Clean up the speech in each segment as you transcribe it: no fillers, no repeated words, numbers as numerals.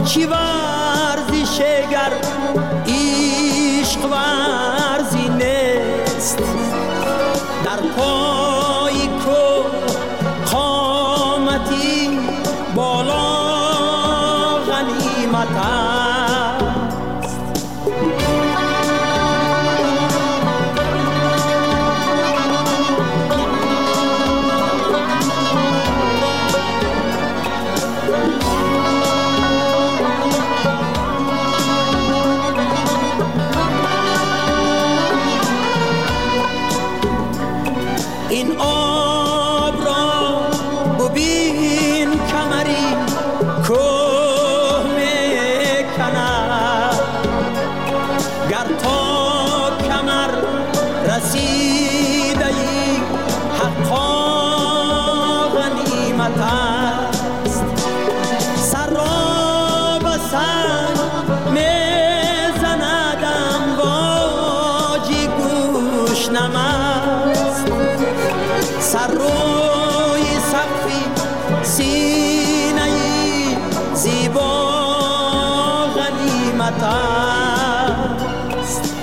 چی ورزش گر عشق ورزی نیست در پای کو قامتی بالا غنیمت است این آب را ببین کمری کوه میکند گر تا کمر رسیده ای حقا غنیمت است سر را به سر میزند امواجی گوش نمست سر روی سقفی سینه زیبا غنیمت است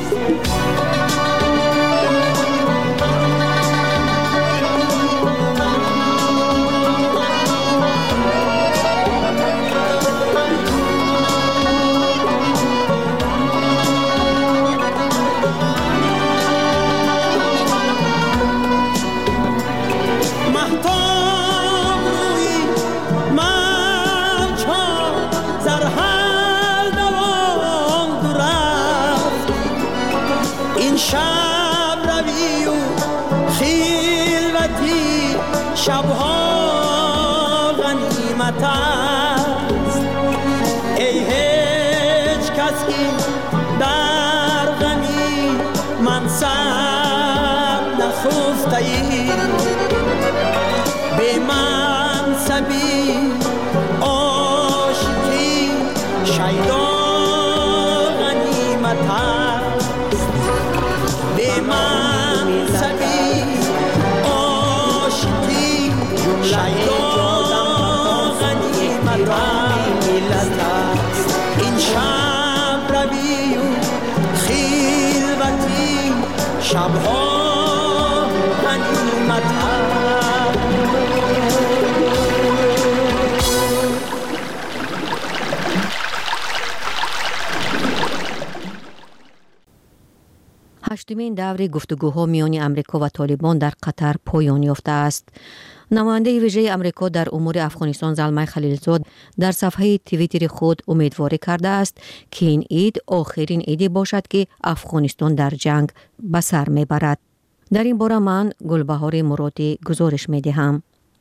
شب روی و خلوتی شبها غنیمت است ای هیچ کس که در غمی منصب نخفته ای به منصبی عاشقی شیدا غنیمت است به منصبی عاشقی شیدا غنیمت است این شب روی و خلوتی شبها غنیمت است هشتمین دور گفتگوها میان امریکا و طالبان در قطر پایان یافته است. نماینده ویژه امریکا در امور افغانستان زلمه خلیلزاد در صفحه توییتر خود امیدواری کرده است که این عید آخرین عیدی باشد که افغانستان در جنگ به سر میبرد. در این باره من گلبهار مرادی گزارش میدهم.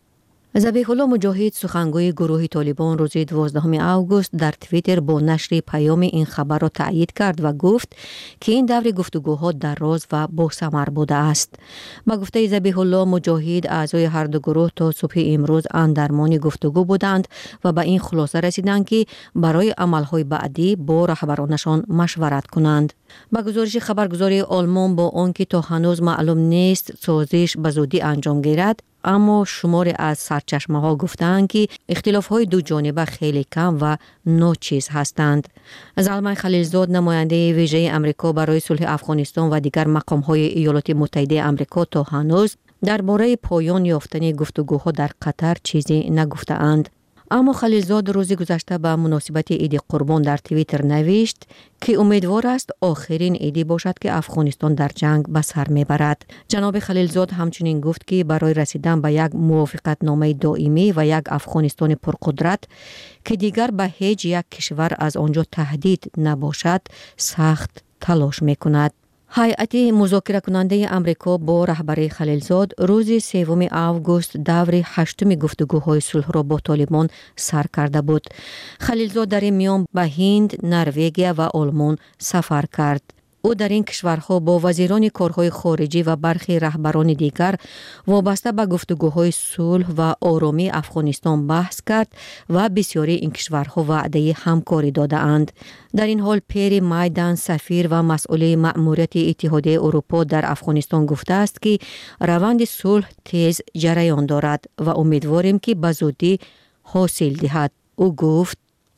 ذبیح الله مجاهد سخنگوی گروه طالبان روز 12 اوگوست در توییتر با نشر پیام این خبر را تأیید کرد و گفت که این دور گفتگوها دراز و با ثمر بوده است. با گفته ذبیح الله مجاهد اعضای هر دو گروه تا صبح امروز اندرمان گفتگو بودند و به این خلاصه رسیدند که برای عملهای بعدی با رهبرانشان مشورت کنند. با گزارش خبرگزاری آلمان با آنکه تا هنوز معلوم نیست سازش به زودی انجام گیرد، اما شماری از سرچشمه ها گفتند که اختلاف های دو جانبه خیلی کم و ناچیز هستند. زلمه خلیلزاد نماینده ویژه امریکا برای صلح افغانستان و دیگر مقام های ایالات متحده امریکا تا هنوز درباره پایان یافتن گفتگوها در قطر چیزی نگفته اند. اما خلیلزاد روز گذشته به مناسبت عید قربان در توییتر نوشت که امیدوار است آخرین عیدی باشد که افغانستان در جنگ به سر میبرد. جناب خلیلزاد همچنین گفت که برای رسیدن به یک موافقت نامه دائمی و یک افغانستان پرقدرت که دیگر به هیچ یک کشور از آنجا تهدید نباشد سخت تلاش میکند. هیئت مذاکره کننده امریکا با رهبری خلیلزاد روز 3 اوگوست دور 8 گفتگوهای صلح را با طالبان سر کرده بود. خلیلزاد در این میان به هند، نروژ و آلمان سفر کرد. او در این کشورها با وزیران کارهای خارجی و برخی رهبران دیگر وابسته به گفتگوهای صلح و آرامی افغانستان بحث کرد و بسیاری این کشورها وعده همکاری داده اند. در این حال پیر مایدان سفیر و مسئول مأموریت اتحادیه اروپا در افغانستان گفته است که روند صلح تیز جریان دارد و امیدواریم که به زودی حاصل دهد. او گفت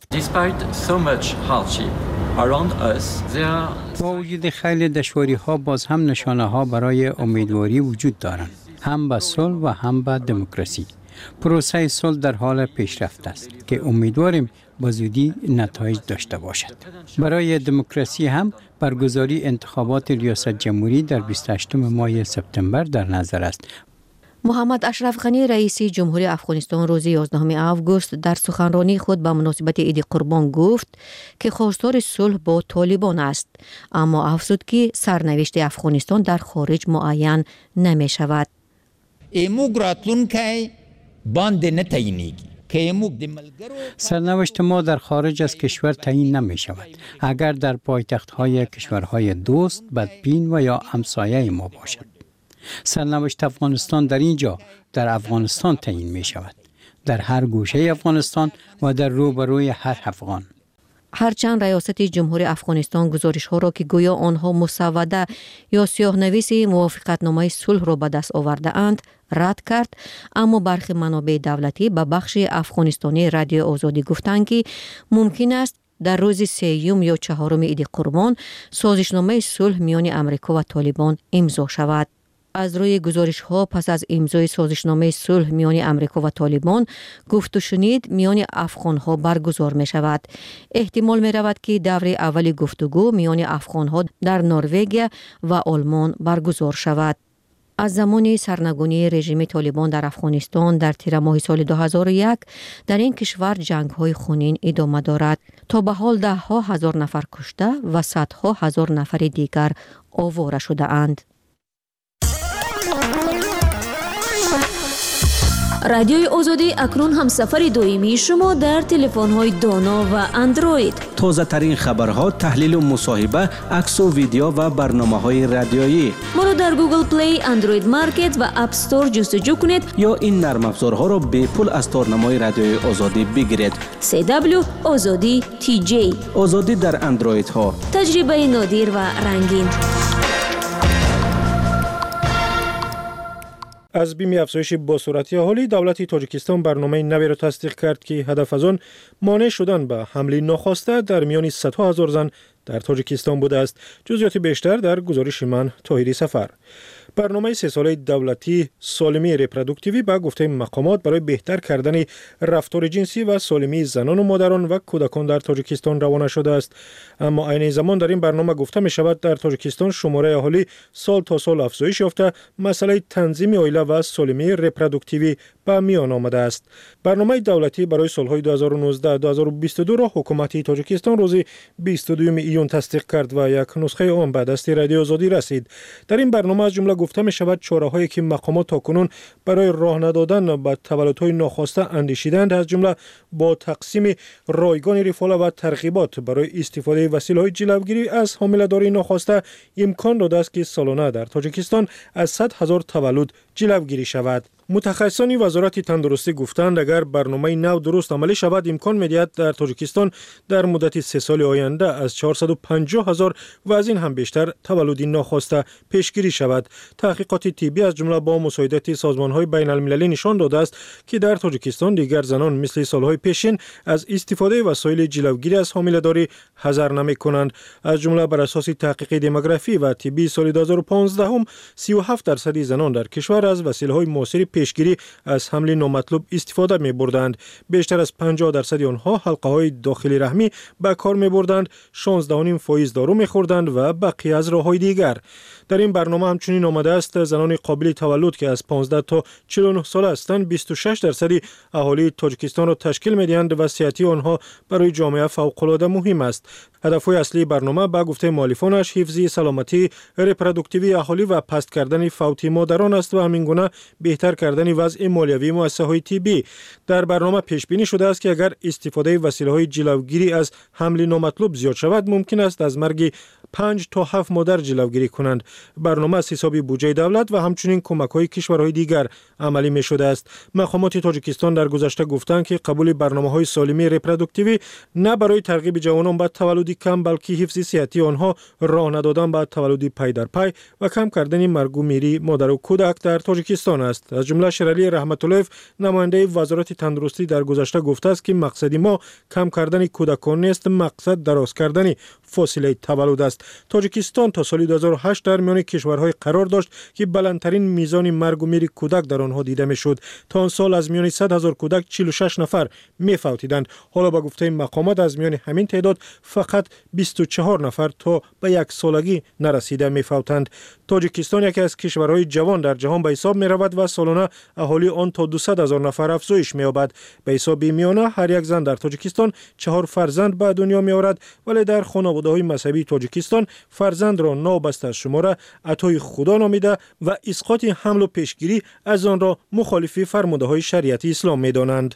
Despite so much hardship around us, با وجود خیلی دشواری‌ها باز هم نشانه‌ها برای امیدواری وجود دارند، هم به صلح و هم به دموکراسی. پروسه صلح در حال پیشرفت است که امیدواریم به زودی نتایج داشته باشد. برای دموکراسی هم برگزاری انتخابات ریاست جمهوری در 28 ماه سپتامبر در نظر است. محمد اشرف غنی رئیس جمهوری افغانستان روز 11 آگوست در سخنرانی خود به مناسبت عید قربان گفت که خواستار صلح با طالبان است، اما افزود که سرنوشت افغانستان در خارج معین نمی شود. ایموگ راتلون که باند نتاینیگی. سرنوشت ما در خارج از کشور تعیین نمی شود. اگر در پایتخت‌های کشورهای دوست، بدبین و یا همسایه ما باشد. سرنوشت افغانستان در اینجا، در افغانستان تعیین می شود. در هر گوشه افغانستان و در روبروی هر افغان. هرچند ریاست جمهوری افغانستان گزارش‌ها را که گویا آنها مسوده یا سیاه‌نویس موافقتنامه صلح را به دست آورده اند رد کرد، اما برخی منابع دولتی به بخش افغانستانی رادیو آزادی گفتند که ممکن است در روز 3 یا 4 عید قربان سازشنامه صلح میان امریکا و طالبان امضا شود. از روی گزارش‌ها پس از امضای سازشنامه صلح میان امریکا و طالبان گفت و شنید میان افغان‌ها برگزار می شود. احتمال می رود که دور اول گفتگو میان افغان‌ها در نروژ و آلمان برگزار شود. از زمان سرنگونی رژیم طالبان در افغانستان در تیر ماه سال 2001 در این کشور جنگ‌های خونین ادامه دارد. تا به حال 10,000 نفر کشته و صدها هزار نفر دیگر آواره شده اند. رادیوی آزادی اکنون هم سفر دائمی شما در تلفن‌های دانا و اندروید. تازه ترین خبرها، تحلیل و مصاحبه، عکس و ویدیو و برنامه‌های رادیویی. ما را در گوگل پلی، اندروید مارکت و اپ استور جستجو کنید یا این نرم افزارها را به پول از تارنمای رادیوی آزادی بگیرید. CW آزادی TJ. آزادی در اندروید ها. تجربه نادر و رنگین. از بیم افزایش باسرعتی اهالی، دولت تاجیکستان برنامه نوی را تصدیق کرد که هدف از آن مانع شدن به حمله ناخواسته در میان صدها هزار زن در تاجیکستان بوده است. جزئیات بیشتر در گزارش من طاهری سفر. برنامه 3 ساله دولتی سالمی رپروداکتیوی به گفته مقامات برای بهتر کردن رفتار جنسی و سالمی زنان و مادران و کودکان در تاجیکستان روانه شده است. اما عین زمان در این برنامه گفته می شود در تاجیکستان شماره اهالی سال تا سال افزایش یافته، مسئله تنظیم عائله و سالمی رپروداکتیوی به میان آمده است. برنامه دولتی برای سالهای 2019-2022 را حکومت تاجیکستان روز 22 ایون تصدیق کرد و یک نسخه آن به دست رادیو آزادی رسید. در این برنامه از جمله گفته می شود چاره‌هایی که مقامات تاکنون برای راه ندادن به تولدهای ناخواسته اندیشیدند، از جمله با تقسیم رایگان رفاه و ترغیبات برای استفاده وسیله‌های جلوگیری از حامله‌داری ناخواسته امکان داده است که سالانه در تاجیکستان از 100,000 تولد جلوگیری شود. متخصصان وزارت تندرستی گفتند اگر برنامه نو درست عملی شود امکان می‌دهد در تاجیکستان در مدت 3 سال آینده از 450,000 و از این هم بیشتر تولد ناخواسته پیشگیری شود. تحقیقات طبی از جمله با مساعدت سازمان‌های بین‌المللی نشان داده است که در تاجیکستان دیگر زنان مثل سال‌های پیشین از استفاده وسایل جلوگیری از حامله‌داری حذر نمی‌کنند. از جمله بر اساس تحقیق دموگرافی و طبی سال 2015 37% زنان در کشور از وسیله‌های موثر پیشگیری از حمل نامطلوب استفاده می بردند. بیشتر از 50% آنها حلقه های داخلی رحمی به کار می بردند، 16.5% دارو می خوردند و بقیه از راه های دیگر. در این برنامه همچنین آمده است زنان قابل تولد که از 15 تا 49 ساله هستند 26% اهالی تاجیکستان را تشکیل می دهند و صحتی آنها برای جامعه فوق العاده مهم است. هدف‌های اصلی برنامه به گفته مؤلفانش حفظ سلامتی رپروداکتیوی اهالی و پست کردن فوت مادران است و همین گونه بهتر کردن وضع مالیوی مؤسسه‌های طبی. در برنامه پیش بینی شده است که اگر استفاده وسیله‌های جلوگیری از حمل نامطلوب زیاد شود ممکن است از مرگ 5 تا 7 مادر جلوگیری کنند. برنامه از حساب بودجه دولت و همچنین کمک‌های کشورهای دیگر عملی می‌شده است. مقامات تاجیکستان در گذشته گفتند که قبول برنامه‌های سالمی ریپرودوکتیوی نه برای ترغیب جوانان به تولد کم بلکه حفظ صحتی آنها، راه ندادن به تولد پی در پی و کم کردن مرگ و میری مادر و کودک در تاجیکستان است. از جمله شیرعلی رحمت الله نماینده وزارت تندرستی در گذشته گفته است که مقصد ما کم کردن کودکان نیست، مقصد دراز کردن فاصله تولد است. تاجیکستان تا سال 2008 در میان کشورهای قرار داشت که بلندترین میزان مرگ و میر کودک در آنها دیده میشد. تا آن سال از میان 100,000 کودک 46 نفر میفوتیدند. حالا با گفته مقامات از میان همین تعداد فقط 24 نفر تا به 1 سالگی نرسیده میفوتند. تاجیکستان یکی از کشورهای جوان در جهان به حساب می رود و سالانه اهالی آن تا 200,000 نفر افزایش می یابد. به حساب میانه هر یک زن در تاجیکستان 4 فرزند به دنیا می آورد، ولی در خانواده‌های مذهبی تاجیکستان فرزند را نابسته از شماره عطای خدا نامیده و اسقاط حمل و پیشگیری از آن را مخالف فرمانده شریعت اسلام می دانند.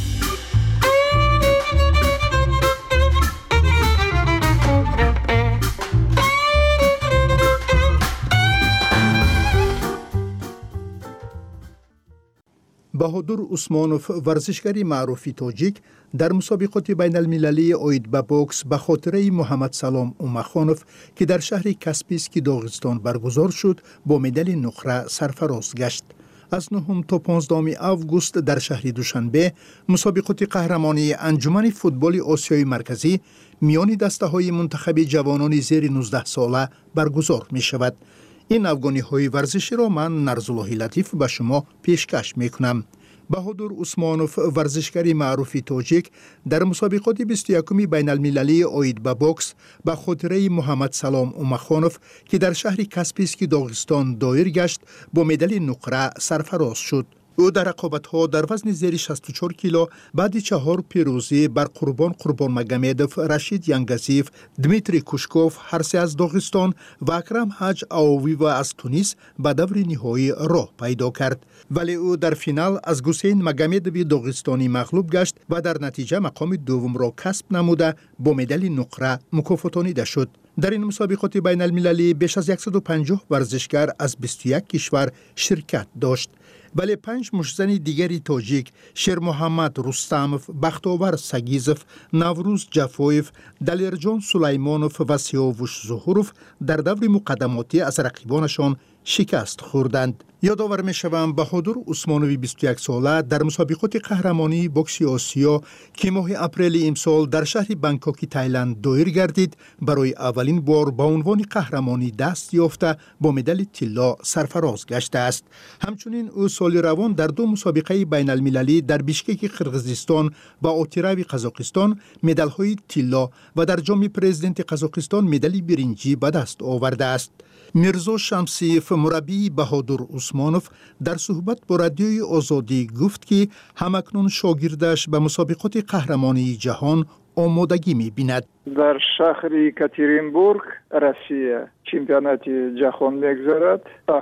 بهادر عثمانوف ورزشکاری معروف تاجیک در مسابقات بین المللی اوید به بوکس به خاطره محمد سلام اومخانوف که در شهر کاسپیسکی داغستان برگزار شد با مدال نقره سرفراز گشت. از 9 تا 15 آگوست در شهر دوشنبه مسابقات قهرمانی انجمن فوتبال آسیای مرکزی میان دسته‌های منتخب جوانان زیر 19 ساله برگزار می شود. این افغانی‌های ورزشی را من نرزالله لطیف به شما پیشکش میکنم. بهادر عثمانوف ورزشکاری معروف تاجیک در مسابقات 21 بین المللی اوید به بوکس به خاطره محمد سلام اومخانوف که در شهر کاسپیسکی داغستان دایر گشت با مدال نقره سرفراز شد. او در رقابت‌ها در وزن زیر 64 کیلو بعد 4 پیروزی بر قربان مگامدوف، رشید ینگزیف، دمیتری کوشکوف هر سه از داغستان و اکرم حاج آوی از تونس به دور نهایی راه پیدا کرد. ولی او در فینال از حسین مگامدوی داغستانی مغلوب گشت و در نتیجه مقام دوم را کسب نموده با مدال نقره مکافاتانیده شد. در این مسابقات بین المللی بیش از 150 ورزشکار از 21 کشور شرکت داشت. ولی 5 مشزن دیگری تاجیک شیر محمد رستموف، بختاور سگیزوف، نوروز جفویف، دلیرجان سلیمانوف و سیاوش ظهوروف در دور مقدماتی از رقیبانشان شکست خوردند. یادآور می‌شوم بهادر عثمانوی 21 ساله در مسابقات قهرمانی بوکس آسیا که ماه اپریل امسال در شهر بانکوک تایلند دایر گردید برای اولین بار با عنوان قهرمانی دست یافته با مدال طلا سرفراز گشته است. همچنین او سال روان در 2 مسابقه بین المللی در بیشکک قرقیزستان و اوتیراوی قزاقستان مدال‌های طلا و در جام پرزیدنت قزاقستان مدال برنجی به دست آورده است. میرزا شمسیف مربی بهادر عثمانوف در صحبت با رادیوی آزادی گفت که همکنون شاگردش به مسابقات قهرمانی جهان آمادگی می‌بیند. در شهر یکاترینبورگ روسیه چمپیونات جهان می‌گذرد تا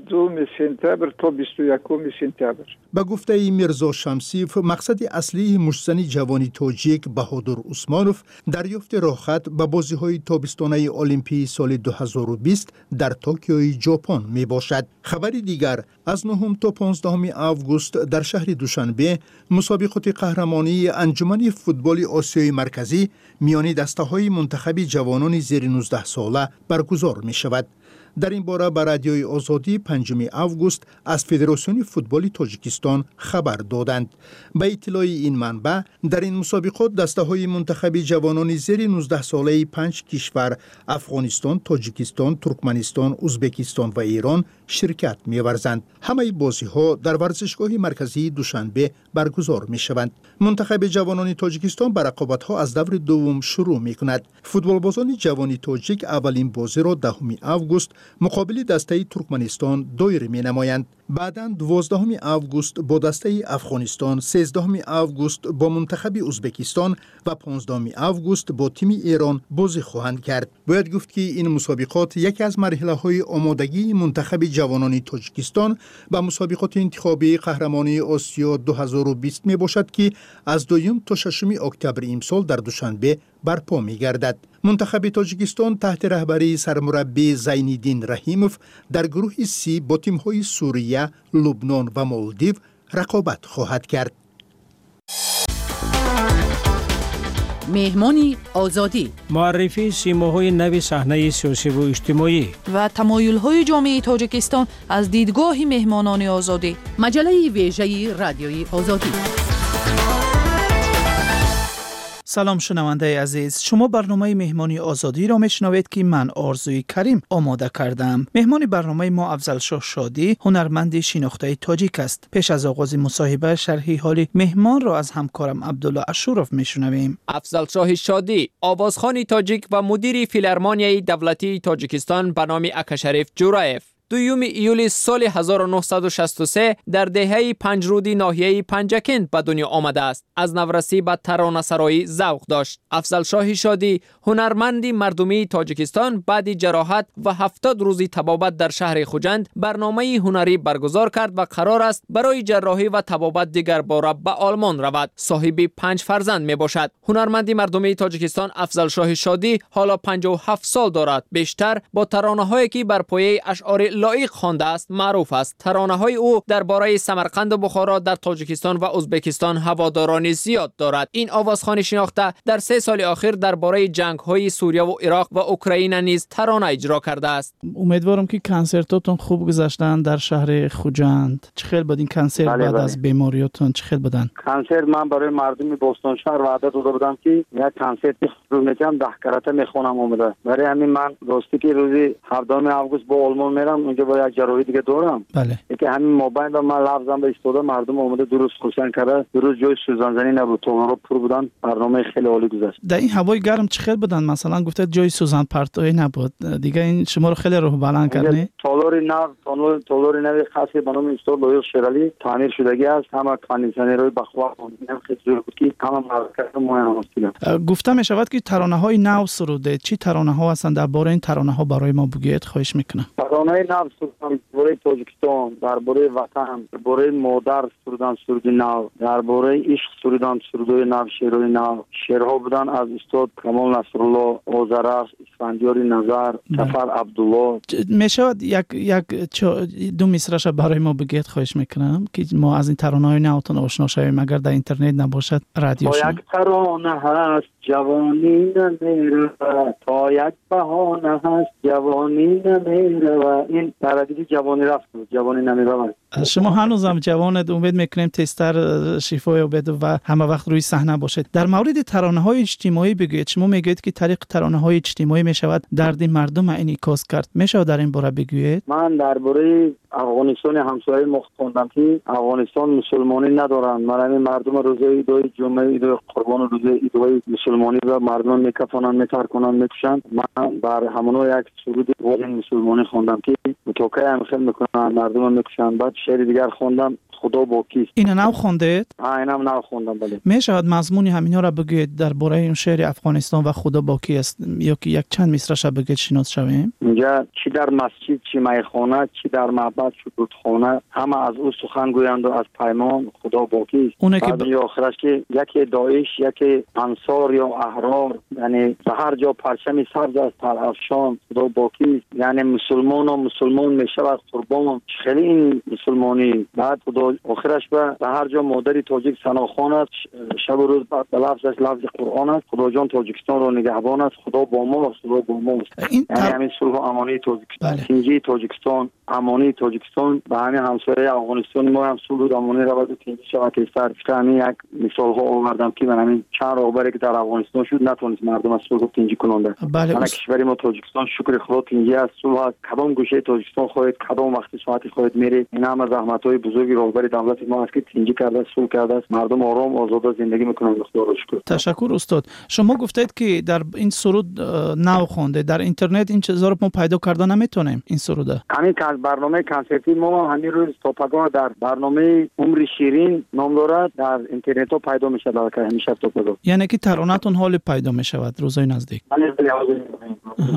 7 سپتامبر تا 21 سپتامبر. به گفته میرزا شمسیف مقصد اصلی مشزن جوانی تاجیک بهادر عثمانوف دریافت راهخط به بازی‌های تابستانه المپی سال 2020 در توکیو ژاپن میباشد. خبری دیگر از 9 تا 15 آگوست در شهر دوشنبه مسابقات قهرمانی انجمن فوتبال آسیای مرکزی میان دسته‌های منتخب جوانان زیر 19 ساله برگزار می شود. در این باره به رادیوی آزادی 5 آگوست از فدراسیون فوتبال تاجیکستان خبر دادند. به اطلاع این منبع در این مسابقات دسته‌های منتخب جوانان زیر 19 ساله 5 کشور افغانستان، تاجیکستان، ترکمنستان، ازبکستان و ایران شرکت می‌ورزند. همه بازی‌ها در ورزشگاه مرکزی دوشنبه برگزار می‌شوند. منتخب جوانان تاجیکستان به رقابت‌ها از دور دوم شروع می‌کند. فوتبالبازان جوان تاجیک اولین بازی را 10 آگوست مقابل دسته ترکمنستان دایر می‌نمایند. بعداً 12 آگوست با دسته افغانستان، 13 آگوست با منتخب ازبکستان و 15 آگوست با تیم ایران بازی خواهند کرد. باید گفت که این مسابقات یکی از مرحله‌های آمادگی منتخب جوانان تاجیکستان و مسابقات انتخابی قهرمانی آسیا 2020 می باشد که از 2 تا 6 اکتبر امسال در دوشنبه برپا می گردد. منتخب تاجیکستان تحت رهبری سرمربی زینالدین رحیموف در گروه سی با تیم‌های سوریه، لبنان و مالدیو رقابت خواهد کرد. مهمانی آزادی، معرفی سیماهای نو صحنه سیاسی و اجتماعی و تمایل‌های جامعه تاجیکستان از دیدگاه مهمانان آزادی. مجله ویژه رادیوی آزادی. سلام شنونده عزیز، شما برنامه مهمانی آزادی را میشنوید که من آرزوی کریم آماده کردم. مهمان برنامه ما افضلشاه شادی، هنرمند شناخته تاجیک است. پیش از آغاز مصاحبه شرحی حال مهمان را از همکارم عبدالله اشورف میشنویم. افضلشاه شادی، آوازخوان تاجیک و مدیر فیلارمونیای دولتی تاجیکستان به نام اکاشریف جورایف، 2 ایول سال 1963 در دهه پنجرودی ناحیه پنجکند به دنیا آمده است. از نورسی به ترانه‌سرایی ذوق داشت. افضلشاه شادی، هنرمند مردمی تاجیکستان، بعد جراحت و 70 روزی طبابت در شهر خوجند برنامه هنری برگزار کرد و قرار است برای جراحی و طبابت دیگر باره به آلمان رود. صاحب 5 فرزند می باشد. هنرمند مردمی تاجیکستان افضلشاه شادی حالا 57 سال دارد. بیشتر با ترانه‌هایی که بر پایه اشعار لایق خوانده است معروف است. ترانه‌های او درباره سمرقند و بخارا در تاجیکستان و ازبکستان هواداران زیاد دارد. این آوازخوان شناخته در 3 سال اخیر درباره جنگ‌های سوریه و عراق و اوکراین نیز ترانه اجرا کرده است. امیدوارم که کنسرتاتون خوب گذشتن در شهر خوجند. چه خیلی بود این کنسرت بعد از بیماریاتون؟ چه خیلی بودن؟ کنسرت من برای مردم بوستون شهر وعده داده بودم که یک کنسرت رو میگم 10 کرته میخونم اومده. برای همین من راستی که روزی 17 اوگوست با آلمان میرم، اونجا با یک جراحی دیگه دارم. بله. که همین موبایل و من لفظم به استفاده مردم اومده درست خوشن کرده. درست جای سوزانزنی نبود، تو پر بودن. برنامه خیلی عالی گذشت. در این هوای گرم چه خیلی بودن؟ مثلا گفته جای سوزان پرتوی نبود. دیگه این شما رو خیلی روح بلند کرد نه؟ تالار نو خاصی به نام استاد لویل شرالی تعمیر شدگی است. همه کاندیشنرهای بخوا خیلی زور بود که همه مرکز مهم است. گفته می شود که ترانه‌های نو سروده. چی ترانه‌ها هستند؟ درباره این ترانه‌ها برای ما بگید خواهش میکنم. ترانه‌های نو سرودن درباره تاجیکستان، درباره وطن، درباره مادر سرودن سرود نو، درباره عشق سرودن سرودهای نو، شعرهای نو. شعرها بودن از استاد کمال نصرالله، آذرخش، اسفندیار نظر، جعفر عبدالله. می شود یک 2 مصرعش برای ما بگید خواهش میکنم که ما از این ترانه‌های نوتون آشنا شویم اگر در اینترنت نباشد رادیو شما. یک ترانه هست جوانی نمیره، تا یک بهانه هست جوانی نمیره. این تردیدی جوانی رفت، جوانی نمیره. شما هنوزم جوانید، امید میکنیم تستر شفای بده و همه وقت روی صحنه باشید. در مورد ترانه‌های اجتماعی بگید. شما میگید که طریق ترانه‌های اجتماعی میشود درد مردم انعکاس کرد. میشه در این باره بگویید؟ من درباره افغانستان همسایه ما خوندم که افغانستان مسلمانی ندارند. من مردم روزه ایدای جمعه ایدای قربان روزه ایدای مسلمانی و مردم میکفنن، میترکنن، میکشن. من بر همونو یک سرود مسلمانی خوندم که توکای هم خیلی میکنن، مردم میکشن. بعد شعر دیگر خوندم خدا با کیست. این نو خوندید؟ اینم نو خوندم. بله. میشود مضمون همینا را بگید درباره این شعر افغانستان و خدا با کی است، یا که یک چند مصرعش بگید شناس شویم؟ اینجا چی در مسجد، چی میخانه، چی در معبد، چی رودخانه، همه از او سخن گویند و از پیمان خدا با کی است. اونه که آخرش که یکی داعش، یکی انصار یا احرار، یعنی به هر جا پرچم سبز از پرافشان خدا با کی است. یعنی مسلمان و مسلمان میشود قربان. خیلی این مسلمانی. بعد خدا آخرش به هر جا مادری تاجیک ثناخوان است، شب و روز به لفظش لفظ قرآن است. خدا جان تاجیکستان را نگهبان است. خدا با ما است، خدا با ما است. یعنی همین صلح و امانی تاجیکستان، تنجی تاجیکستان، امانی تاجیکستان به همین همسایه افغانستان ما هم صلح و امانی را بود تنجی شود که سر همین یک مثال ها آوردم که من همین چند راهبری که در افغانستان شد نتونست مردم از صلح تنجی کننده. من کشور ما تاجیکستان شکر خدا تنجی است، صلح است. کدام گوشه تاجیکستان خواهید، کدام وقت ساعتی خواهید میرید. این هم از زحمت‌های بزرگی راهبری دولت ما است که تنجی کرده، صلح کرده است. مردم آرام آزاد زندگی میکنن. خدا را شکر. تشکر استاد. شما گفتید که در این سرود نو خونده. در اینترنت این چیزا رو ما پیدا کردن نمیتونیم این سروده. همین برنامه کنسرتی ما همین روز تا پگاه در برنامه عمر شیرین نام دارد، در اینترنت ها پیدا میشه. در همیشه تا پگاه. یعنی که ترانه‌تون حال پیدا میشود روزای نزدیک.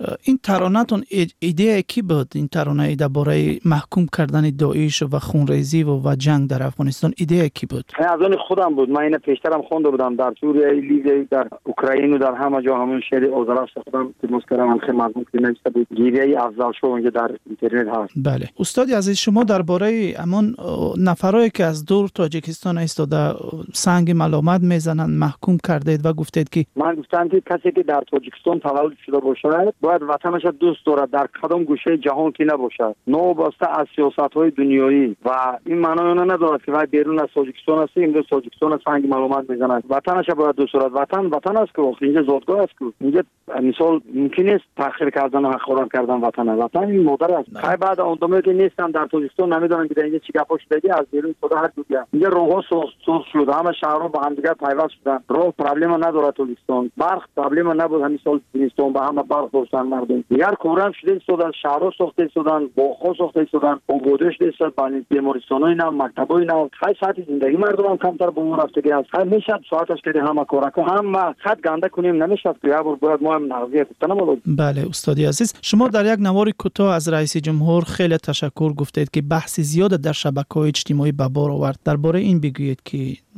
این ترانه‌تون ایده کی بود؟ این ترانه درباره محکوم کردن داعش و خونریزی و جنگ در افغانستان ایده کی بود؟ از اون خودم بود. من این پیشترم خونده بودم در سوریه، لیبی، در اوکراین و در همه جا. همون شعر اوزراش خودم تماس کردم، خیلی مضمون نوشته بود. گیریه افضل شو اونجا در اینترنت هست. بله استاد عزیز، شما درباره همون نفرایی که از دور تاجیکستان ایستاده سنگ ملامت میزنن محکوم کردید و گفتید که من گفتم که کسی که در تاجیکستان تولد شده باشه باید وطنش دوست دارد، در کدام گوشه جهان که نباشه، نوابسته از سیاست‌های دنیایی. و این معنی نداره که وای بیرون از تاجیکستان است، امروز تاجیکستان سنگ ملامت میزنه. وطنش باید دوست دارد. وطن است که اینجا زادگاه است که اینجا مثال ممکن است تأخیر کردن و حقارت کردن وطن این مادر است. خیلی بعد اون که نیستم در تاجیکستان نمیدونم که اینجا چی گپا شده، از بیرون خدا هر دیگه اینجا راه‌ها سوخت شد، همه شهرها با هم دیگه پیوست شدن. راه پرابلم نداره تاجیکستان، برق پرابلم نبود، همین سال زمستون با هم برق داشتن مردم. دیگر کورم شده شدن، شهرها ساخته شدن، باغ‌ها ساخته شدن، آبادش شده، بانی بیمارستانای نو، مکتبای نو. خیلی ساعت زندگی مردم هم کمتر به اون رفتگی است. خیلی میشه ساعتش که همه کارا که هم خط گنده کنیم نمیشه که یا باید ما هم نقضیه کنیم. بله استادی عزیز، شما در یک نوار کوتاه از رئیس جمهور خیلی تشکر گفتید که بحث زیاد در شبکه‌های اجتماعی به بار آورد. درباره این بگویید که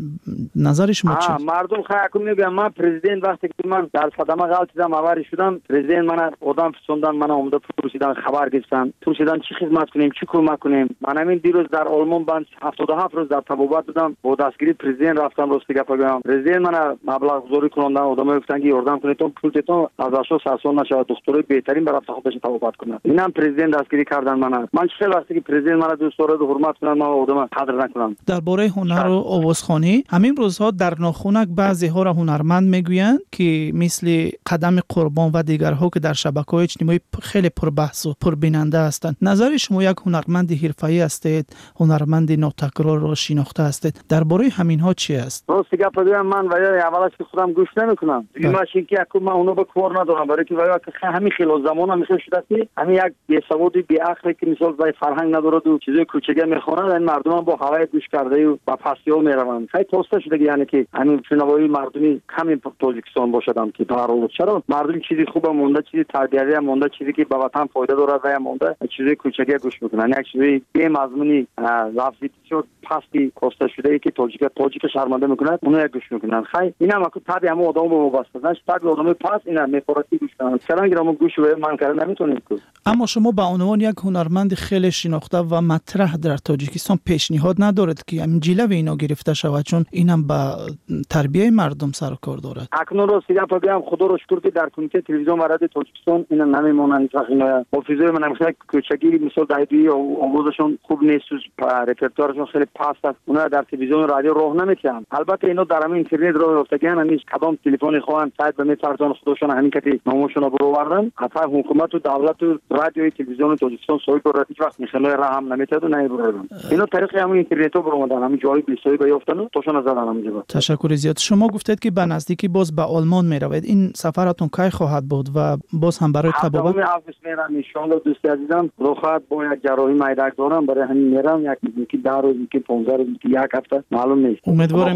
نظر شما چیست؟ مردم خیلی میگن من پرزیدنت وقتی که من در صدمه غلطیدم آوری شدم، پرزیدنت من آدم پسندن، من اومده پرسیدن، خبر گرفتن، پرسیدن چی خدمت کنیم، چی کمک کنیم. من همین دیروز در آلمان بند 77 روز در تبابت بودم، با دستگیری پرزیدنت رفتم راست گپ بگم. پرزیدنت من مبلغ گذاری کردن، آدم‌ها گفتن که یاردم کنید تا پولتون از اشو سرسون نشه، دکترای بهترین برای خودش تبابت کنه. اینم پرزیدنت دستگیری کردن. من چه وقتی که پرزیدنت من دوست داره و حرمت کنن، من آدم قدر نکنم. درباره هنر و آوازخوانی همین روزها در ناخونک بعضی‌ها را هنرمند میگویند که مثل قدم قربان و دیگرها که در شبکه‌های اجتماعی خیلی پربحث و پربیننده هستند. نظر شما یک هنرمند حرفه‌ای هستید، هنرمند ناتکرار را شناخته هستید، درباره همینها چی است؟ راست گپ بگم من ولی اولش که خودم گوش نمیکنم. ماشین که من اونو به کار ندارم، برای که ولی همین خیلی زمانم میشه شده که همین یک بی‌سوادی بی عقلی که مثال وای فرهنگ نداره و چیزای کوچیکه میخونه، این مردم با هوای گوش کرده و با پسیو میروند. خیلی توسته شده یعنی که همین شنوایی مردمی کمی تاجیکستان باشدم که برای چرا مردم چیزی خوبه مونده، چیزی تربیتی مونده، چیزی که به وطن فایده داره و مونده، چیزی کوچیکه گوش میکنن. یک چیزی بی مضمونی لفظی شد پستی کوسته شده ای که تاجیک شرمنده میکنه اونو گوش میکنن. خیلی اینا ما طبیعی هم آدم به وابسته نش، طبیعی آدم پس اینا میپراتی گوش کنن. چرا گرام گوش به من کردن نمیتونید که. اما شما به عنوان یک هنرمند خیلی شناخته و مطرح در تاجیکستان پیشنهاد ندارد که همین جلوه اینا گرفته شود، چون اینم به تربیت مردم سر و کار دارد. اکنون رو سیگا بگم خدا رو شکر که در کمیته تلویزیون و رادیو تاجیکستان اینا نمیمونن. اینا حافظه من مثلا کوچگی مثلا دایدی و آموزشون خوب نیست، رپرتوارشون خیلی پست است، اونا در تلویزیون و رادیو راه نمیتونن. البته اینا در همین اینترنت راه افتادن، همیش کدام تلفن خواهن سایت به میفرزان خودشون همین که نامشون رو بروردن. حتی حکومت و دولت و رادیو تلویزیون تاجیکستان سوی رو هیچ وقت میخنه راه هم نمیتاد و نمیبرن. اینا طریق همین اینترنت رو بروردن، همین جایی بیسوی بیافتن توشون زدن همینجا. تشکر زیاد. شما گفتید که به نزدیکی باز به آلمان میروید. این سفرتون کی خواهد بود و باز هم برای تبابت؟ آگوست میرم ان شاء الله. دوست عزیزم روخات با یک جراحی معده دارم، برای همین میرم. یکی 10 روز، یکی 15 روز، یکی یک هفته معلوم نیست.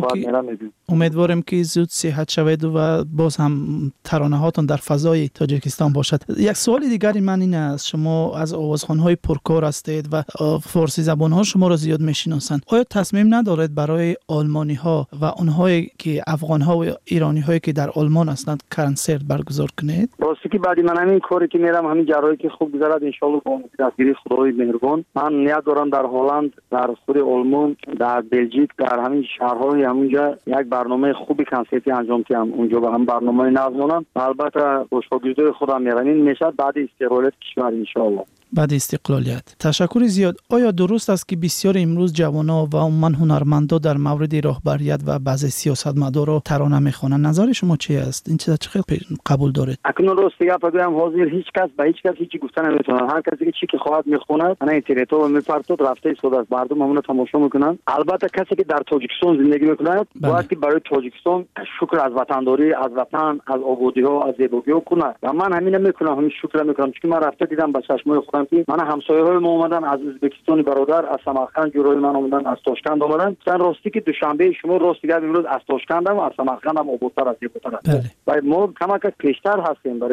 امیدوارم که زود صحت شوید و باز هم ترانه هاتون در فضای تاجیکستان باشد. یک سوال دیگری من این است، شما از آوازخوان‌های پرکار هستید و فارسی زبان‌ها شما را زیاد میشناسند. آیا تصمیم ندارید برای آلمانی‌ها و اونهایی که افغان‌ها و ایرانی‌هایی که در آلمان هستند کنسرت برگزار کنید؟ راستی که بعد من همین کاری که میرم، همین جراحی که خوب گذرد ان شاء الله با دستگیری خدای مهربان، من نیت دارم در هلند، در خود آلمان، در بلژیک، در همین شهرهای همونجا یک برنامه خوبی کنسرتی انجام کنم. اونجا با هم برنامه نظمونم. البته با شاگردای خودم میرم. این میشه بعد استقلال کشور ان شاء الله. بعد استقلالیت. تشکر زیاد. آیا درست است که بسیار امروز جوانان و عموما هنرمندا در مورد راهبریت و بعضی سیاستمدارا ترانه میخوانند؟ نظر شما چی است؟ این چیزا چه قبول دارید؟ اکنون راست بگم حاضر هیچ کس به هیچ کس هیچی گفتن نمیتونه. هر کسی که چی که خواهد میخواند انا اینترنت رو میپرتاد رفته است از مردم همون تماشا میکنن. البته کسی که در تاجیکستان زندگی میکنه باید که برای تاجیکستان شکر از وطنداری، از وطن، از آبادی ها، از زیبایی ها کنه. و من همین میکنم، همین شکر میکنم، چون من رفته دیدم با چشمای خودم که من همسایه‌های ما اومدن از ازبکستان برادر، از سمرقند جورای من اومدن، از تاشکند اومدن. مثلا راستی که دوشنبه شما راست دیگه امروز از تاشکند هم از سمرقند هم آبادتر از زیباتر است. و ما کمک پیشتر هستیم برای آبادی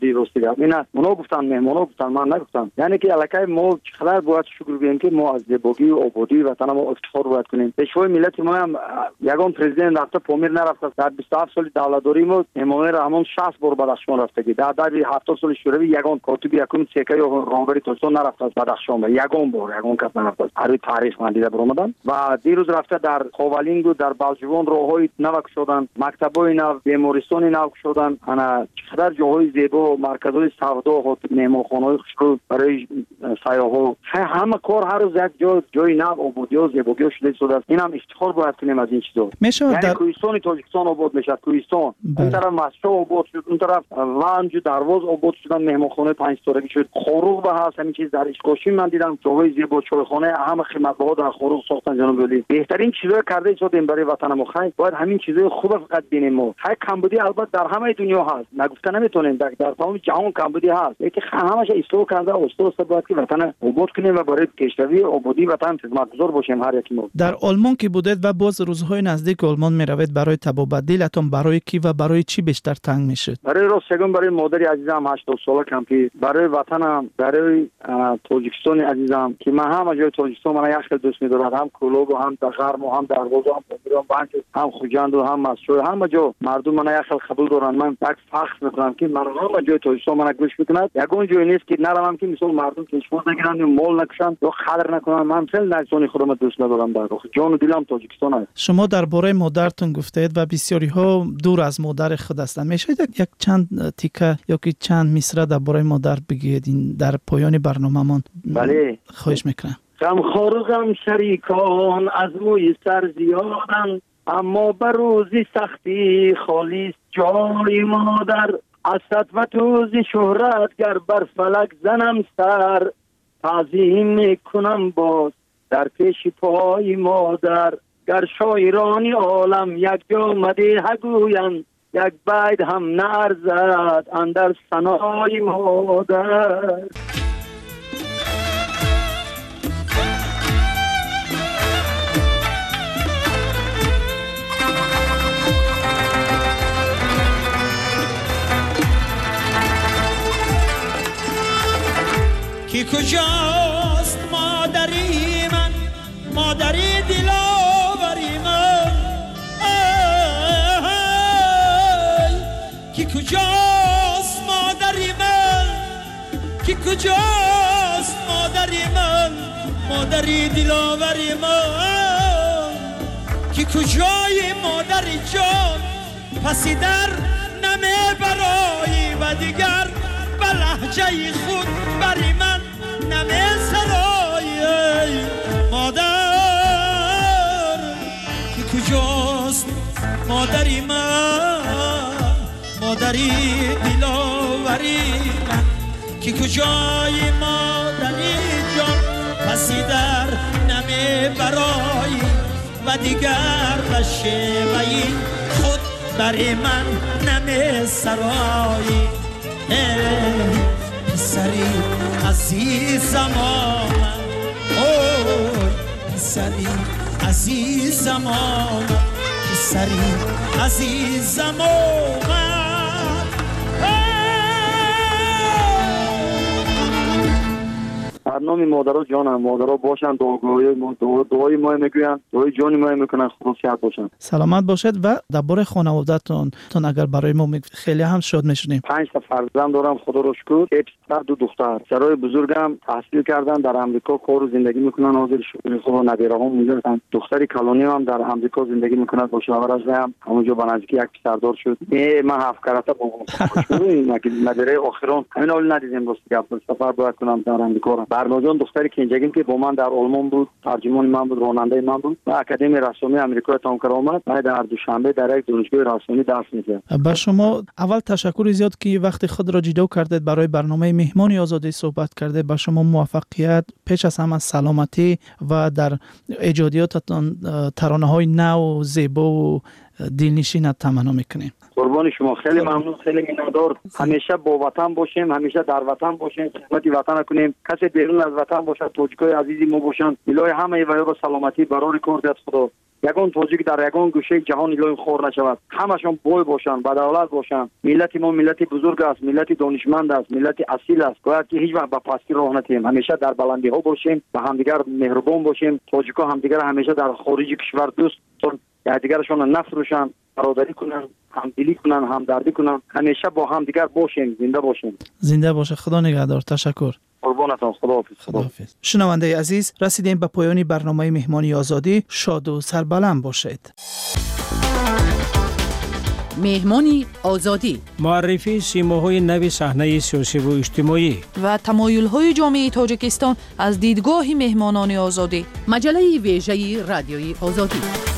آبادی رسیده. اینا اونا گفتن، مهمونا گفتن، من نگفتم. یعنی که الکای ما چقدر باید شکر بگیم که ما از زیبایی و آبادی وطن ما افتخار باید کنیم. پیشوای ملت ما هم یگان پرزیدنت رفته پامیر نرفته. در 27 سال دولتداری ما امام رحمان 60 بار بدخشان رفته. در 70 سال شوروی یگان کاتب یکم سکه یا راهبری تاجستان نرفته بدخشان. یگان بار یگان کس نرفته. هر تاریخ من دیده برآمدن و دیروز رفته در خاولینگ و در بلجوان راههای نو شدن، مکتبای نو، بیمارستان نو شدن. انا چقدر جاهای زیبا، مرکزهای سودا و مهمانخانه‌های خوشرو برای سیاح‌ها. همه کار هر روز یک جای نو آبادی و زیبایی شده است. این هم افتخار باید کنیم از این چیزا. یعنی کوهستان تاجیکستان آباد میشه. کوهستان اون طرف مسجد آباد شد، اون طرف ونج و درواز آباد شدن، مهمانخانه 5 ستاره شد. خروق به هست همین چیز در اشکاشی من دیدم جاهای زیبا، چایخانه همه خدمت‌ها در خروق ساختن. جناب ولی بهترین چیزا کرده شدیم برای وطن ما. باید همین چیزای خوب فقط ببینیم. ما کمبودی البته در همه دنیا هست، نگفته نمیتونیم، در تمام جهان کمبودی هست، لیکن همش اصلاح کرده است باید که وطن آباد کنیم و برای پیشروی آبادی وطن خدمتگزار باشیم هر یکی ما. در آلمان که بودید و باز روزهای نزدیک آلمان میروید برای تبابت دلتون برای کی و برای چی بیشتر تنگ میشد؟ برای راستگون برای مادری عزیزم 80 ساله کمپی، برای وطنم، برای تاجیکستان عزیزم که من هم جای تاجیکستان من یک دوست می‌دارم، هم کلوب و هم دغرم و هم درواز و هم بانک هم خوجند و هم مسجد، همه جا مردم من یک قبول دارن. من یک فخر میکنم که من همه جای تاجیکستان من گوش میکنم. یگان جای نیست که نرم که مثلا مردم کشمون نگیرن یا مال نکشن یا خلر نکنن. من خیلی نزدیک خودم دوست ندارم. در جان و دلم تاجیکستان است. شما درباره مادرتون گفتید و بسیاری ها دور از مادر خود هستند. میشه یک چند تیکه یا که چند مصرع درباره مادر بگید در پایان برنامه‌مان؟ بله خواهش میکنم. غمخوار و غم شریکان از موی سر زیادن، اما بر روزی سختی خالیست جای مادر. از و توزی شهرت گر بر فلک زنم سر، تعظیم میکنم باز در پیش پای مادر. گر شاعرانی عالم یک جا مدیح گویند، یک بیت هم نرزد اندر ثنای مادر. کی کجاست مادری من، مادری دلاوری من؟ کی کجاست مادری من، کی کجاست مادری من، مادری دلاوری من؟ کی کجای مادری جان، پسی در نمی برایی و دیگر به لحجه خود بری من نمی سرایی. مادر کی کجاست مادری من، مادری دلاوری من؟ کی کجای مادری جان، پسی در نمی برایی و دیگر به شیوهی خود بری من نمی سرایی. پسری عزیزم آمد، اوی پسری عزیزم آمد، پسری عزیزم آمد. برنامه مادرها جانم، مادرها باشن، دعای ما میگوین، دعای جان ما میکنن، خدا صحت باشن. سلامت باشید. و درباره خانواده‌تون اگر برای ما خیلی هم شاد میشونیم. 5 تا فرزند دارم خدا رو شکر، 1 پسر 2 دختر. پسرای بزرگم تحصیل کردن در آمریکا کار و زندگی میکنن، حاضر شکر خدا. نبیره‌ها اونجا هستن. دختری کلانی هم در آمریکا زندگی میکنه، با شوهرش هم همونجا با نزدیکی یک پسردار شد. من 7 کرته با نبیره آخران همین اول ندیدیم راست گپ سفر باید کنم در آمریکا. برناجان دختری کنجگیم که با من در آلمان بود، ترجمان من بود، راننده من بود و اکادمی رسمی آمریکا تمام کرد آمد. بعد در دوشنبه در یک دانشگاه رسمی درس می‌خواند. با شما اول تشکر زیاد که وقت خود را جدا کردید برای برنامه مهمانی آزادی صحبت کرده. با شما موفقیت، پیش از همه سلامتی و در ایجادیاتتان ترانه‌های نو و زیبا و دلنشین تمنا میکنیم. قربان شما، خیلی ممنون، خیلی مینادار. همیشه با وطن باشیم، همیشه در وطن باشیم، خدمت وطن کنیم. کسی بیرون از وطن باشه، توجیکای عزیزی ما باشن. الهی همه و با سلامتی برای کردت خدا. یگان تاجیک در یگان گوشه جهان لای خور نشود. همشون بوی باشن، بدولت باشن. ملت ما ملت بزرگ است، ملت دانشمند است، ملت اصیل است. باید که هیچ وقت به پستی راه نتیم. همیشه در بلندی ها باشیم، به همدیگر مهربان باشیم. تاجیک‌ها همدیگر همیشه در خارج کشور دوست دارن، یکدیگرشون نفروشن، برادری کنن، همدلی کنن، همدردی کنن. همیشه با همدیگر باشیم، زنده باشیم. زنده باشه. خدا نگهدار. تشکر. قربانتان. خداحافظ. شنونده عزیز، رسیدیم به پایان برنامه مهمانی آزادی. شاد و سربلند باشید. مهمانی آزادی، معرفی سیماهای نو صحنه سیاسی و اجتماعی و تمایل‌های جامعه تاجیکستان از دیدگاه مهمانان آزادی. مجله ویژه رادیویی آزادی.